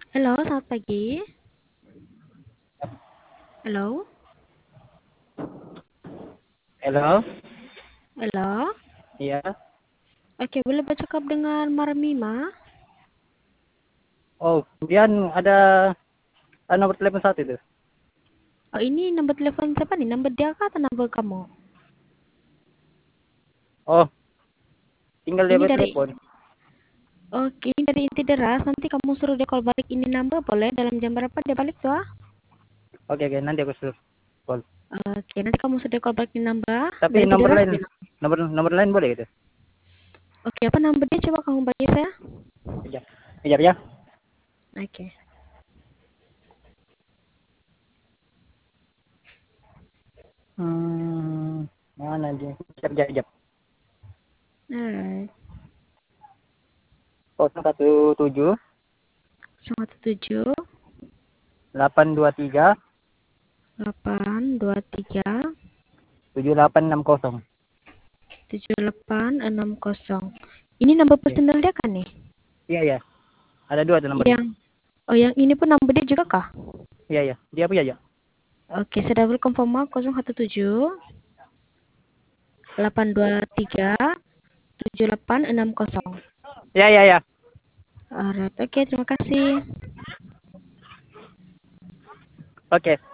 Halo, selamat pagi. Halo, Halo, halo. iya. Oke, boleh bercakap dengan Marmima? Oh, kemudian ada nomor telepon satu itu. Oh, ini nomor telepon siapa nih? Nomor dia kah atau nomor kamu? Oh, tinggal dia Ini dari telepon. Oke, ini dari inti deras. Nanti kamu suruh dia call balik ini number boleh dalam jam berapa dia balik tuh? Ah? Oke, oke, nanti aku suruh call. Oke, nanti kamu suruh dia call balik ini number Tapi dari inti nomor deras lain, bilang. nomor lain boleh gitu. Oke, apa number dia? Coba kamu bagi saya. Iya, iya ya. Oke. Mana dia? Siap, siap, siap. Alright. 017 117 823 823 7860. 7860. Ini nomor Iya, personal dia kan nih? iya, iya. Ada dua tuh nomornya. Yang ini pun nomor dia juga kah? Iya, iya. Dia punya aja. Oke, saya double confirm 017 823 7860. Iya, iya, iya. Alright, oke, terima kasih. Oke.